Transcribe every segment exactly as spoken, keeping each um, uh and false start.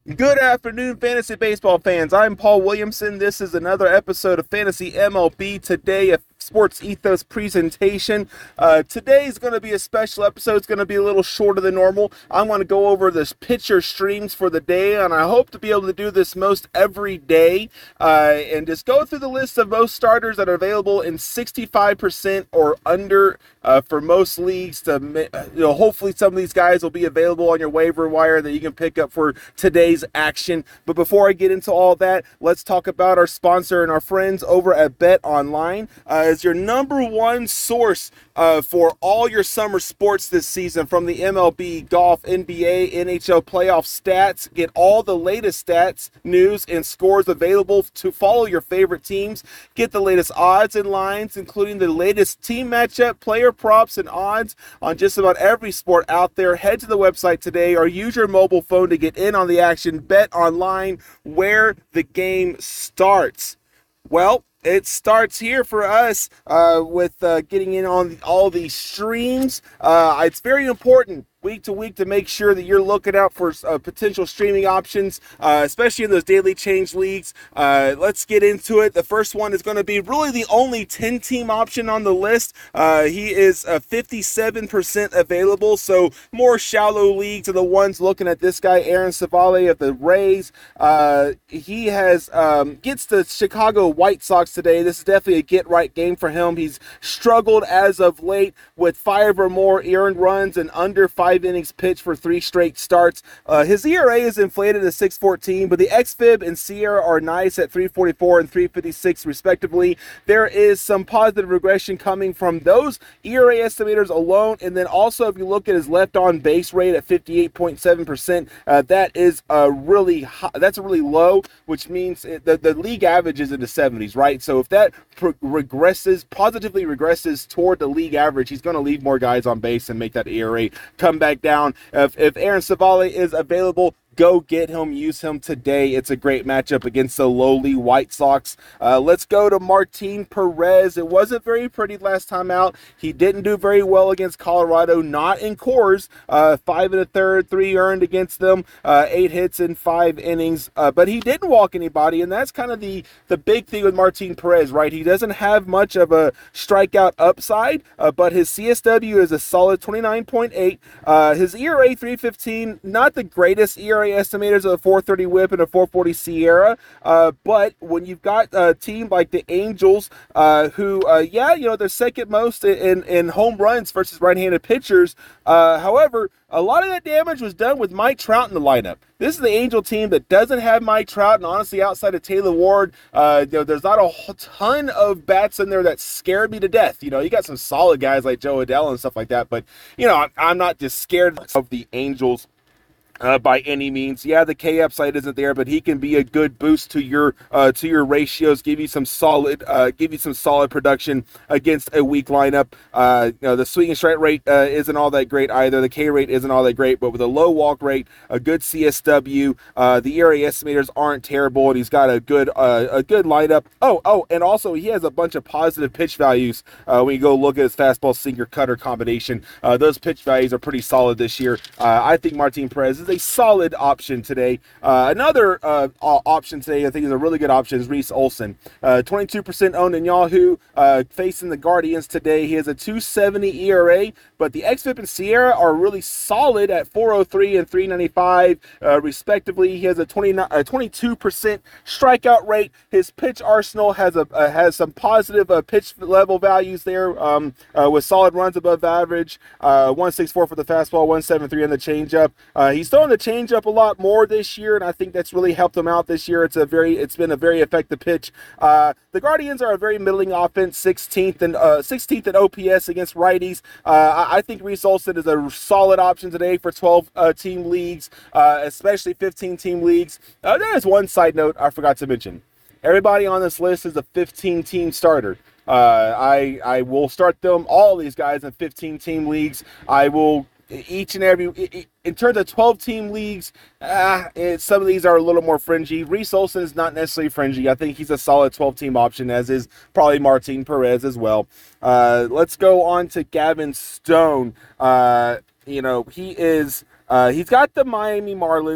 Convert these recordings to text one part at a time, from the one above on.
Good afternoon, fantasy baseball fans. I'm Paul Williamson. This is another episode of Fantasy M L B. Today, a Sports Ethos presentation. Uh, today is going to be a special episode. It's going to be a little shorter than normal. I'm going to go over the pitcher streams for the day, and I hope to be able to do this most every day uh, and just go through the list of most starters that are available in sixty-five percent or under uh, for most leagues. To you know, hopefully some of these guys will be available on your waiver wire that you can pick up for today's action. But before I get into all that, let's talk about our sponsor and our friends over at Bet Online. Uh, as your number one source uh, for all your summer sports this season, from the M L B, golf, N B A, N H L playoff stats. Get all the latest stats, news, and scores available to follow your favorite teams. Get the latest odds and lines, including the latest team matchup, player props, and odds on just about every sport out there. Head to the website today or use your mobile phone to get in on the action. Bet Online, where the game starts. Well, it starts here for us uh, with uh, getting in on all these streams. Uh, it's very important week to week to make sure that you're looking out for uh, potential streaming options, uh, especially in those daily change leagues. Uh, let's get into it. The first one is going to be really the only ten-team option on the list. Uh, he is uh, fifty-seven percent available, so more shallow leagues are the ones looking at this guy, Aaron Civale of the Rays. Uh, he has um, gets the Chicago White Sox today. This is definitely a get-right game for him. He's struggled as of late with five or more earned runs and under five innings pitched for three straight starts. Uh, his E R A is inflated to six fourteen, but the xFib and SIERA are nice at three forty-four and three fifty-six respectively. There is some positive regression coming from those E R A estimators alone, and then also if you look at his left-on base rate at fifty-eight point seven percent, uh, that is a really high, that's a really low, which means it, the, the league average is in the seventies, right? So if that pro- regresses, positively regresses toward the league average, he's going to leave more guys on base and make that E R A come back down. If, if Aaron Civale is available, go get him, use him today. It's a great matchup against the lowly White Sox. Uh, let's go to Martin Perez. It wasn't very pretty last time out. He didn't do very well against Colorado, not in Coors. Uh, five and a third, three earned against them, uh, eight hits in five innings. Uh, but he didn't walk anybody, and that's kind of the, the big thing with Martin Perez, right? He doesn't have much of a strikeout upside, uh, but his C S W is a solid twenty-nine point eight. Uh, his E R A three fifteen, not the greatest E R A estimators of a four thirty whip and a four forty SIERA, uh, but when you've got a team like the Angels, uh, who, uh, yeah, you know, they're second most in, in home runs versus right-handed pitchers. Uh, however, a lot of that damage was done with Mike Trout in the lineup. This is the Angel team that doesn't have Mike Trout, and honestly, outside of Taylor Ward, uh, you know, there's not a ton of bats in there that scared me to death. You know, you got some solid guys like Joe Adell and stuff like that, but, you know, I'm not just scared of the Angels Uh, by any means. Yeah, the K upside isn't there, but he can be a good boost to your uh, to your ratios. Give you some solid, uh, give you some solid production against a weak lineup. Uh, you know, the swing and strike rate uh, isn't all that great either. The K rate isn't all that great, but with a low walk rate, a good C S W, uh, the E R A estimators aren't terrible, and he's got a good uh, a good lineup. Oh, oh, and also he has a bunch of positive pitch values. Uh, when you go look at his fastball sinker cutter combination, uh, those pitch values are pretty solid this year. Uh, I think Martin Perez is a solid option today. Uh, another uh, option today, I think, is a really good option, is Reese Olson. Uh, twenty-two percent owned in Yahoo, uh, facing the Guardians today. He has a two seventy E R A, but the xFIP and SIERA are really solid at four oh three and three ninety-five, uh, respectively. He has a, twenty-nine, a twenty-two percent strikeout rate. His pitch arsenal has a uh, has some positive uh, pitch level values there, um, uh, with solid runs above average. Uh, one sixty-four for the fastball, one seventy-three on the changeup. Uh, he's throwing the changeup a lot more this year, and I think that's really helped him out this year. It's a very, it's been a very effective pitch. Uh, the Guardians are a very middling offense, sixteenth and uh, sixteenth in O P S against righties. Uh, I, I think Reese Olson is a solid option today for twelve uh, team leagues, uh, especially fifteen team leagues. Uh, there is one side note I forgot to mention. Everybody on this list is a fifteen team starter. Uh, I I will start them all these guys in fifteen team leagues. I will each and every, in terms of twelve team leagues, uh, it, some of these are a little more fringy. Reese Olson is not necessarily fringy. I think he's a solid twelve team option, as is probably Martin Perez as well. Uh, let's go on to Gavin Stone. Uh, you know, he is, uh, he's got the Miami Marlins.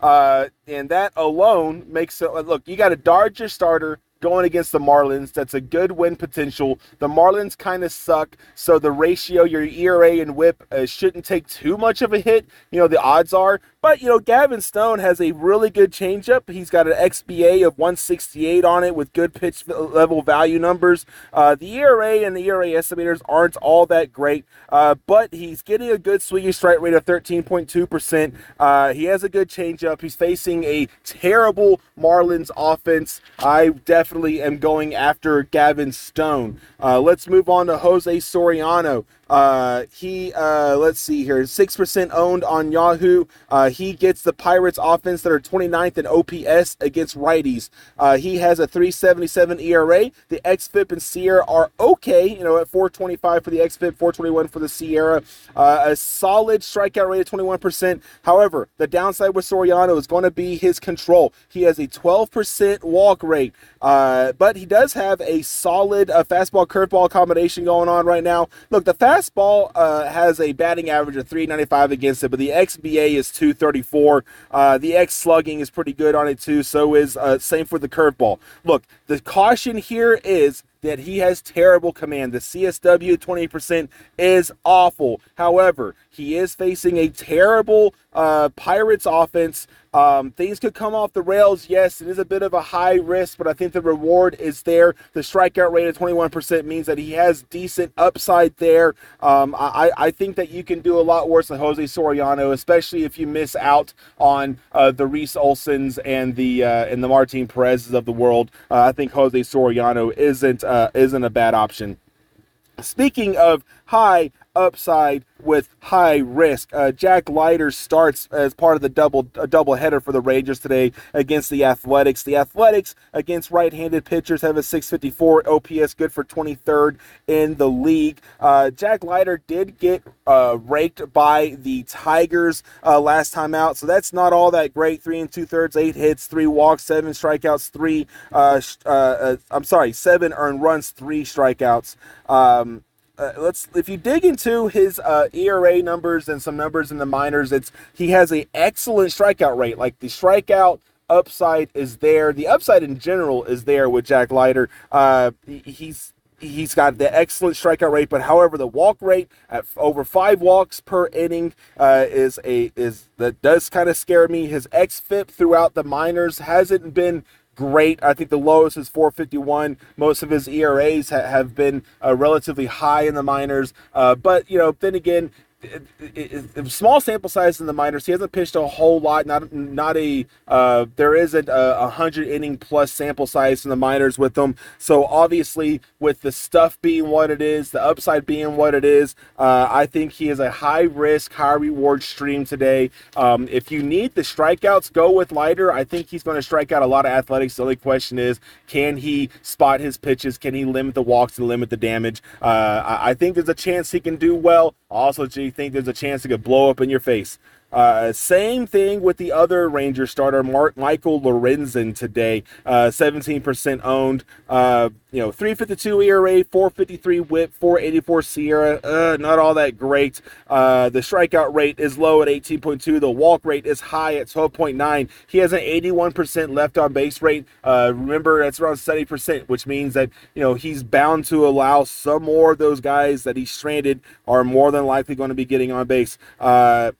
Uh, and that alone makes it look, you got a Dodger starter going against the Marlins. That's a good win potential. The Marlins kind of suck, so the ratio, your E R A and whip, uh, shouldn't take too much of a hit. You know, the odds are. But, you know, Gavin Stone has a really good changeup. He's got an X B A of one sixty-eight on it with good pitch level value numbers. Uh, the E R A and the E R A estimators aren't all that great, uh, but he's getting a good swinging strike rate of thirteen point two percent. Uh, he has a good changeup. He's facing a terrible Marlins offense. I definitely am going after Gavin Stone. Uh, let's move on to Jose Soriano. Uh, he, uh, let's see here, six percent owned on Yahoo. Uh, he gets the Pirates offense that are twenty-ninth in O P S against righties. Uh, he has a three seventy-seven E R A. The X F I P and SIERA are okay, you know, at four twenty-five for the X F I P, four twenty-one for the SIERA. Uh, a solid strikeout rate of twenty-one percent. However, the downside with Soriano is going to be his control. He has a twelve percent walk rate, uh, but he does have a solid uh, fastball curveball combination going on right now. Look, the fast Fastball uh, has a batting average of three ninety-five against it, but the X B A is two thirty-four. Uh, the X slugging is pretty good on it too. So is uh, same for the curveball. Look, the caution here is that he has terrible command. The C S W twenty percent is awful. However, he is facing a terrible uh, Pirates offense. Um, things could come off the rails. Yes, it is a bit of a high risk, but I think the reward is there. The strikeout rate of twenty-one percent means that he has decent upside there. Um, I, I think that you can do a lot worse than Jose Soriano, especially if you miss out on uh, the Reese Olsons and the uh, and the Martin Perez's of the world. Uh, I think Jose Soriano isn't uh, isn't a bad option. Speaking of high upside with high risk, uh, Jack Leiter starts as part of the double a double header for the Rangers today against the Athletics. The Athletics against right-handed pitchers have a six fifty-four O P S, good for twenty-third in the league. Uh, Jack Leiter did get uh, raked by the Tigers uh, last time out, so that's not all that great. Three and two-thirds, eight hits, three walks, seven strikeouts, three. Uh, uh, uh, I'm sorry, seven earned runs, three strikeouts. Um, Uh, let's if you dig into his uh, E R A numbers and some numbers in the minors, it's he has an excellent strikeout rate. Like the strikeout upside is there. The upside in general is there with Jack Leiter. Uh, he's He's got the excellent strikeout rate, but however, the walk rate at over five walks per inning uh, is a is that does kind of scare me. His X F I P throughout the minors hasn't been great. I think the lowest is four fifty-one. Most of his E R As ha- have been uh, relatively high in the minors, uh, but you know, then again, It, it, it, small sample size in the minors. He hasn't pitched a whole lot. Not not a uh, there isn't a, a hundred inning plus sample size in the minors with them. So obviously, with the stuff being what it is, the upside being what it is, uh, I think he is a high risk, high reward stream today. Um, if you need the strikeouts, go with Leiter. I think he's going to strike out a lot of Athletics. The only question is, can he spot his pitches? Can he limit the walks and limit the damage? Uh, I, I think there's a chance he can do well. Also, G, think there's a chance it could blow up in your face. Uh, same thing with the other Ranger starter, Mark Michael Lorenzen today. Uh, seventeen percent owned. Uh, you know, three fifty-two E R A, four fifty-three whip, four eighty-four SIERA. Uh, not all that great. Uh, the strikeout rate is low at eighteen point two. The walk rate is high at twelve point nine. He has an eighty-one percent left on base rate. Uh, remember, that's around seventy percent, which means that, you know, he's bound to allow some more of those guys that he's stranded are more than likely going to be getting on base. Uh,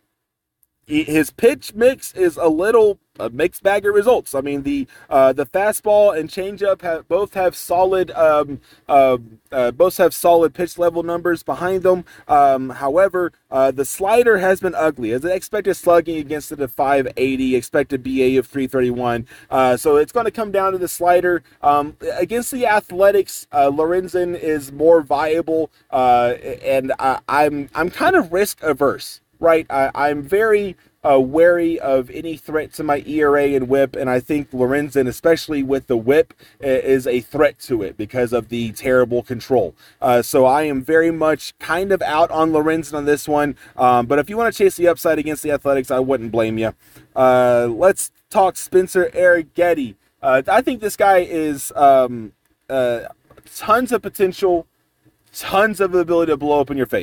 His pitch mix is a little a mixed bag of results. I mean, the uh, the fastball and changeup have both have solid um, uh, uh, both have solid pitch level numbers behind them. Um, however, uh, the slider has been ugly. As an expected slugging against it of five eighty, expected B A of three thirty-one. Uh, so it's going to come down to the slider. Um, against the Athletics, uh, Lorenzen is more viable, uh, and I, I'm I'm kind of risk averse. Right, I, I'm very uh, wary of any threat to my E R A and whip, and I think Lorenzen, especially with the whip, is a threat to it because of the terrible control. Uh, so I am very much kind of out on Lorenzen on this one, um, but if you want to chase the upside against the Athletics, I wouldn't blame you. Uh, let's talk Spencer Arrighetti. Uh, I think this guy is um, uh, tons of potential, tons of ability to blow up in your face.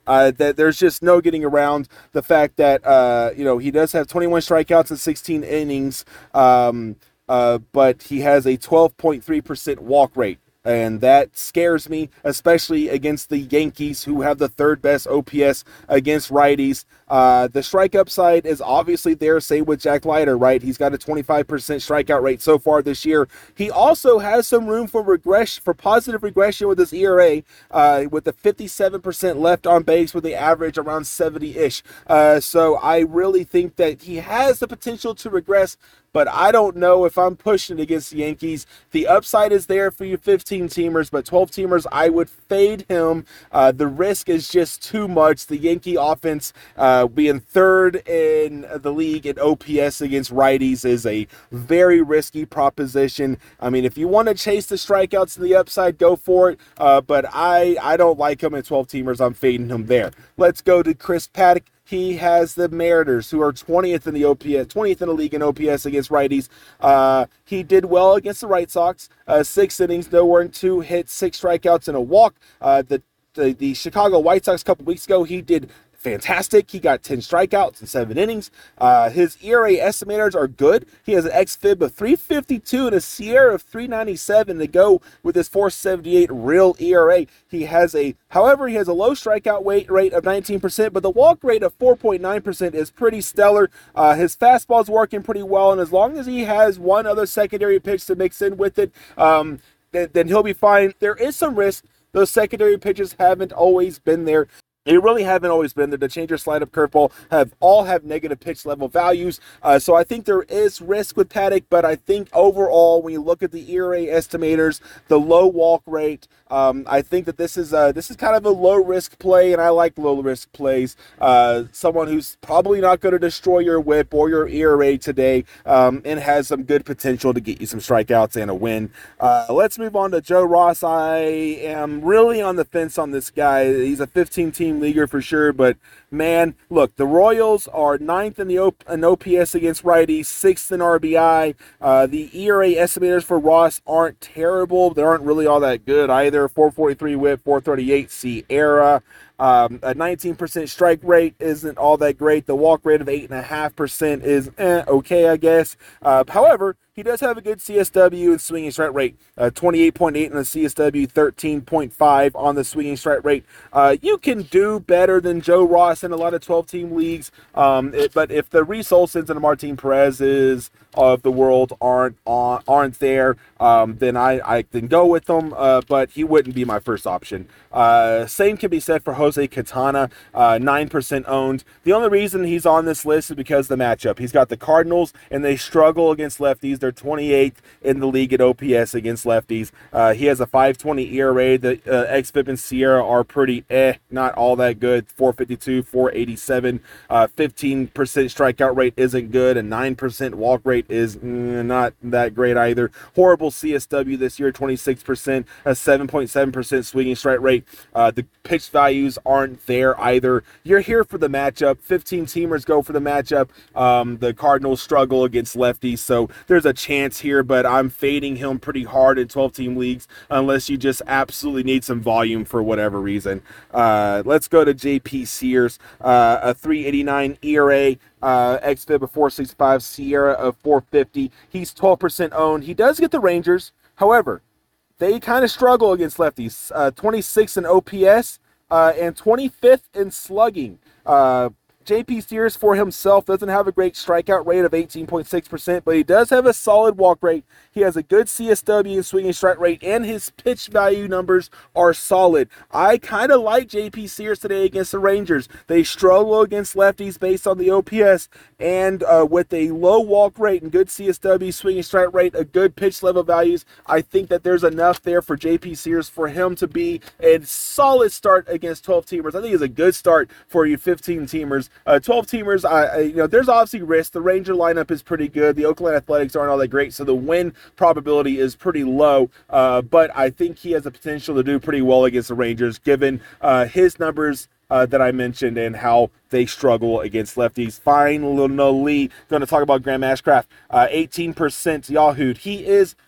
Uh, that there's just no getting around the fact that uh, you know he does have twenty-one strikeouts in sixteen innings, um, uh, but he has a twelve point three percent walk rate. And that scares me, especially against the Yankees, who have the third best O P S against righties. Uh, the strike upside is obviously there, same with Jack Leiter, right? He's got a twenty-five percent strikeout rate so far this year. He also has some room for regression, for positive regression with his E R A, uh, with the fifty-seven percent left on base with the average around seventy-ish. Uh, so I really think that he has the potential to regress, but I don't know if I'm pushing it against the Yankees. The upside is there for you fifteen-teamers, but twelve-teamers, I would fade him. Uh, the risk is just too much. The Yankee offense, uh, being third in the league in O P S against righties, is a very risky proposition. I mean, if you want to chase the strikeouts to the upside, go for it, uh, but I, I don't like him in twelve-teamers. I'm fading him there. Let's go to Chris Paddock. He has the Mariners, who are twentieth in the O P S, twentieth in the league in O P S against righties. Uh, he did well against the White Sox. Uh, six innings, no earned, two hits, six strikeouts, and a walk. Uh, the, the the Chicago White Sox a couple weeks ago, he did fantastic. He got ten strikeouts in seven innings. Uh, his E R A estimators are good. He has an xFIB of three fifty-two and a SIERA of three ninety-seven to go with his four seventy-eight real E R A. He has a, however, he has a low strikeout rate rate of nineteen percent, but the walk rate of four point nine percent is pretty stellar. Uh, his fastball is working pretty well, and as long as he has one other secondary pitch to mix in with it, um, then, then he'll be fine. There is some risk. Those secondary pitches haven't always been there. They really haven't always been there. The changer, slide up, curveball have all have negative pitch level values. Uh, so I think there is risk with Paddock, but I think overall, when you look at the E R A estimators, the low walk rate, um, I think that this is a, this is kind of a low risk play, and I like low risk plays. Uh, someone who's probably not going to destroy your whip or your E R A today, um, and has some good potential to get you some strikeouts and a win. Uh, let's move on to Joe Ross. I am really on the fence on this guy. He's a fifteen-team leaguer for sure, but man, look, the Royals are ninth in the o- in O P S against righties, sixth in R B I. Uh, the E R A estimators for Ross aren't terrible. They aren't really all that good either. four forty-three whip, four thirty-eight SIERA. Um, a nineteen percent strike rate isn't all that great. The walk rate of eight point five percent is eh, okay, I guess. Uh, however, he does have a good C S W and swinging strike rate. Uh, twenty-eight point eight on the C S W, thirteen point five on the swinging strike rate. Uh, you can do better than Joe Ross in a lot of twelve-team leagues, um, it, but if the Reese Olsons and the Martin Perez's of the world aren't on, aren't there, um, then I, I can go with them, uh, but he wouldn't be my first option. Uh, same can be said for Jose Quintana, uh, nine percent owned. The only reason he's on this list is because of the matchup. He's got the Cardinals, and they struggle against lefties. They're twenty-eighth in the league at O P S against lefties. Uh, he has a five twenty E R A. The uh, xFIB and SIERA are pretty eh, not all that good. four fifty-two, four eighty-seven. Uh, fifteen percent strikeout rate isn't good, and nine percent walk rate is mm, not that great either. Horrible C S W this year, twenty-six percent, a seven point seven percent swinging strike rate. Uh, the pitch values aren't there either. You're here for the matchup. fifteen-teamers go for the matchup. Um, the Cardinals struggle against lefties, so there's a chance here, but I'm fading him pretty hard in twelve-team leagues unless you just absolutely need some volume for whatever reason. Uh, let's go to J P Sears, uh, a three eighty-nine E R A. Uh, xFIB of four sixty-five, SIERA of four fifty. He's twelve percent owned. He does get the Rangers. However, they kind of struggle against lefties. Uh, twenty-sixth in O P S uh, and twenty-fifth in slugging. Uh, J P Sears for himself doesn't have a great strikeout rate of eighteen point six percent, but he does have a solid walk rate. He has a good C S W and swinging strike rate, and his pitch value numbers are solid. I kind of like J P Sears today against the Rangers. They struggle against lefties based on the O P S, and uh, with a low walk rate and good C S W, swinging strike rate, a good pitch level values, I think that there's enough there for J P Sears for him to be a solid start against twelve-teamers. I think it's a good start for you fifteen-teamers. Uh, twelve-teamers, I, I, you know, there's obviously risk. The Ranger lineup is pretty good. The Oakland Athletics aren't all that great, so the win probability is pretty low. Uh, but I think he has the potential to do pretty well against the Rangers, given uh, his numbers uh, that I mentioned and how they struggle against lefties. Finally, going to talk about Graham Ashcraft. Uh, eighteen percent Yahoo'd. He is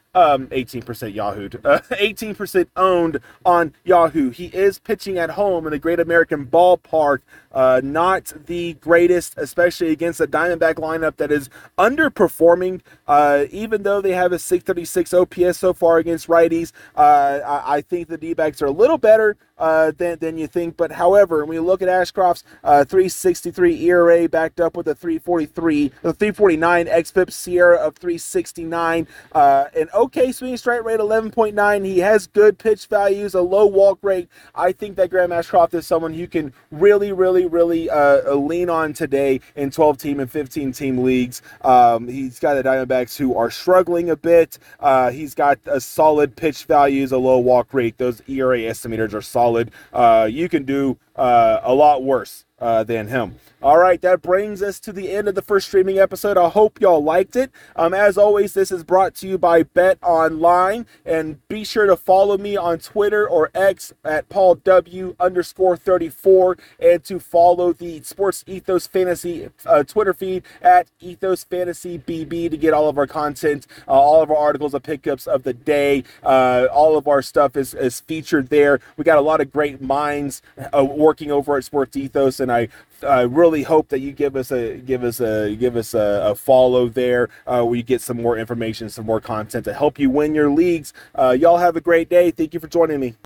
Um, eighteen percent Yahoo'd, uh, eighteen percent owned on Yahoo. He is pitching at home in a Great American Ballpark. Uh, not the greatest, especially against a Diamondback lineup that is underperforming. Uh, even though they have a six thirty-six O P S so far against righties, uh, I, I think the D-backs are a little better uh, than, than you think. But however, when you look at Ashcroft's uh, three sixty-three E R A backed up with a three forty-three, the three forty-nine xFIP, Sierra of three sixty-nine, uh, an okay swinging strike rate eleven point nine. He has good pitch values, a low walk rate. I think that Graham Ashcroft is someone you can really, really, really uh, lean on today in twelve team and fifteen team leagues. Um, he's got the Diamondbacks who are struggling a bit. Uh, he's got a solid pitch values, a low walk rate. Those E R A estimators are solid. Uh, you can do uh, a lot worse uh, than him. All right, that brings us to the end of the first streaming episode. I hope y'all liked it. Um, as always, this is brought to you by Bet Online, and be sure to follow me on Twitter or X at Paul W underscore thirty-four, and to follow the Sports Ethos Fantasy uh, Twitter feed at Ethos Fantasy B B to get all of our content, uh, all of our articles and pickups of the day. Uh, all of our stuff is, is featured there. We got a lot of great minds uh, working over at Sports Ethos, and I I really hope that you give us a give us a give us a, a follow there, uh, where you get some more information, some more content to help you win your leagues. Uh, y'all have a great day. Thank you for joining me.